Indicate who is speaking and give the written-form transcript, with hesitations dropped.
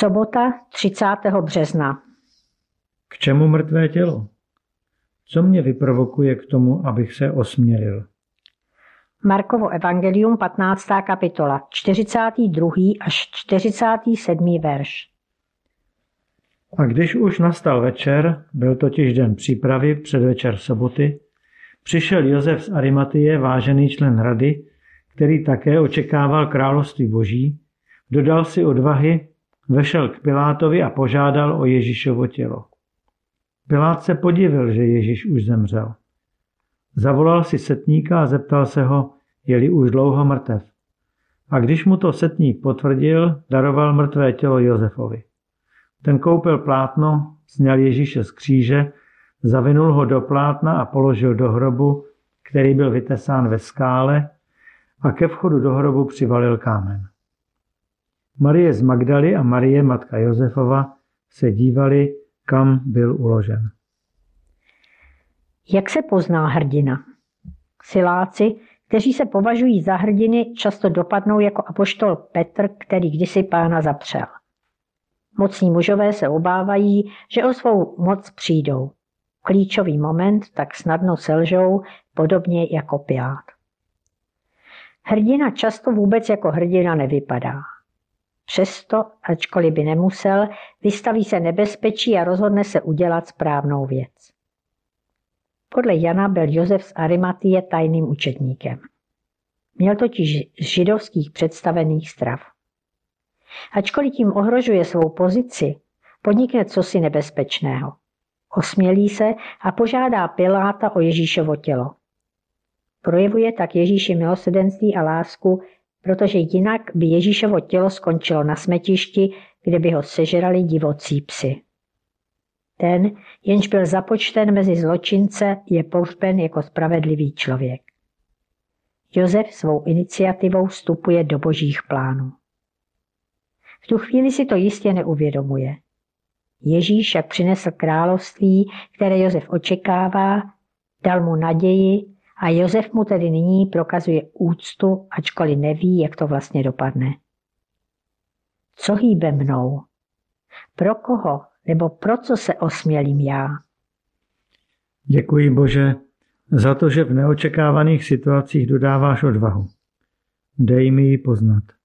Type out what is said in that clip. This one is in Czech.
Speaker 1: Sobota 30. března.
Speaker 2: K čemu mrtvé tělo? Co mě vyprovokuje k tomu, abych se osmělil?
Speaker 1: Markovo evangelium 15. kapitola 42. až 47. verš.
Speaker 2: A když už nastal večer, byl totiž den přípravy, předvečer soboty, přišel Josef z Arimatie, vážený člen rady, který také očekával království boží, dodal si odvahy, vešel k Pilátovi a požádal o Ježíšovo tělo. Pilát se podivil, že Ježíš už zemřel. Zavolal si setníka a zeptal se ho, je-li už dlouho mrtev. A když mu to setník potvrdil, daroval mrtvé tělo Josefovi. Ten koupil plátno, sňal Ježíše z kříže, zavinul ho do plátna a položil do hrobu, který byl vytesán ve skále, a ke vchodu do hrobu přivalil kámen. Marie z Magdaly a Marie, matka Josefova, se dívali, kam byl uložen.
Speaker 1: Jak se pozná hrdina? Siláci, kteří se považují za hrdiny, často dopadnou jako apoštol Petr, který kdysi Pána zapřel. Mocní mužové se obávají, že o svou moc přijdou. Klíčový moment tak snadno selžou, podobně jako Pilát. Hrdina často vůbec jako hrdina nevypadá. Přesto, ačkoliv by nemusel, vystaví se nebezpečí a rozhodne se udělat správnou věc. Podle Jana byl Josef z Arimatie tajným učedníkem. Měl totiž z židovských představených strav. Ačkoliv tím ohrožuje svou pozici, podnikne cosi nebezpečného. Osmělí se a požádá Piláta o Ježíšovo tělo. Projevuje tak Ježíši milosrdenství a lásku, protože jinak by Ježíšovo tělo skončilo na smetišti, kde by ho sežrali divocí psy. Ten, jenž byl započten mezi zločince, je pohřben jako spravedlivý člověk. Josef svou iniciativou vstupuje do božích plánů. V tu chvíli si to jistě neuvědomuje. Ježíš však přinesl království, které Josef očekává, dal mu naději a Josef mu tedy nyní prokazuje úctu, ačkoliv neví, jak to vlastně dopadne. Co hýbe mnou? Pro koho nebo pro co se osmělím já?
Speaker 2: Děkuji, Bože, za to, že v neočekávaných situacích dodáváš odvahu. Dej mi ji poznat.